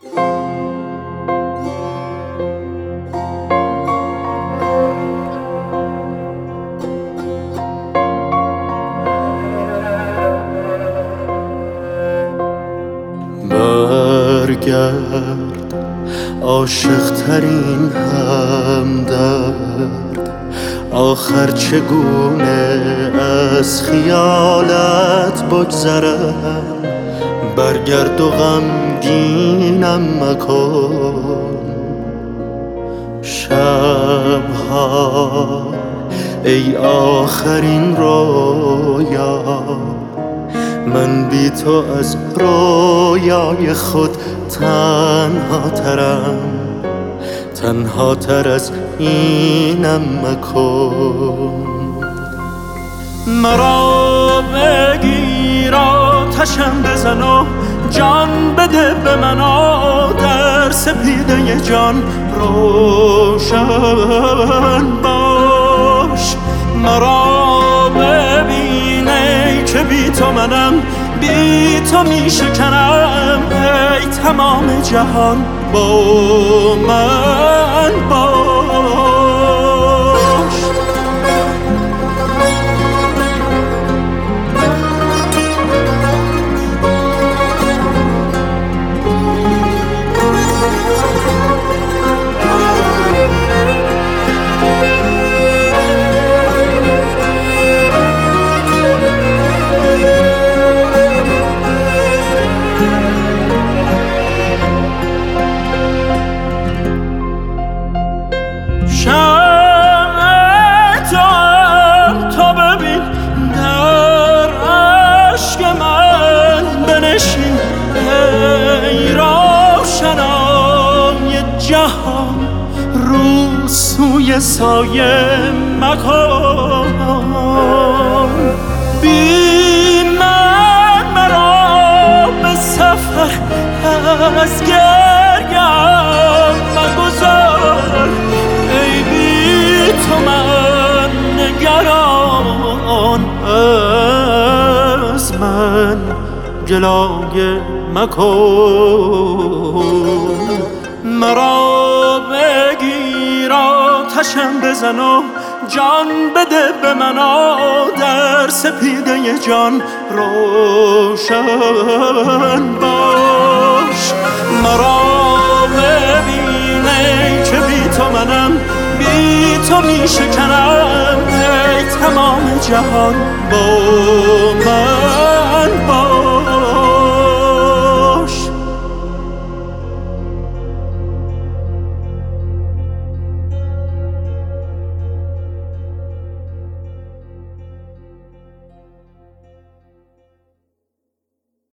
برگرد عاشق ترین همدرد، آخر چگونه از خیالت بگذرم. برگرد و غمگینم مکن شبها ای آخرین رویا. من بی تو از رویای خود تنها ترم، تنها تر از اینم مکن. مرا بگیر آتشم بزن و جان بده به من، در سپیده جان روشن باش. مرا ببینی که بی تو منم، بی تو می شکنم. ای تمام جهان با من باش. تا ببین در عشق من بنشین، ای روشنای جهان رو سوی سایه مکن. بی من مرا به سفر از گریم مگذار. ای بی تو من نگران از من گلایه مکن. مرا بگیر آتشم بزن و جان بده به من، در سپیده جان روشن باش. مرا ببینی که بی تو منم، بی تو می شکنم. ای تمام جهان با من باش.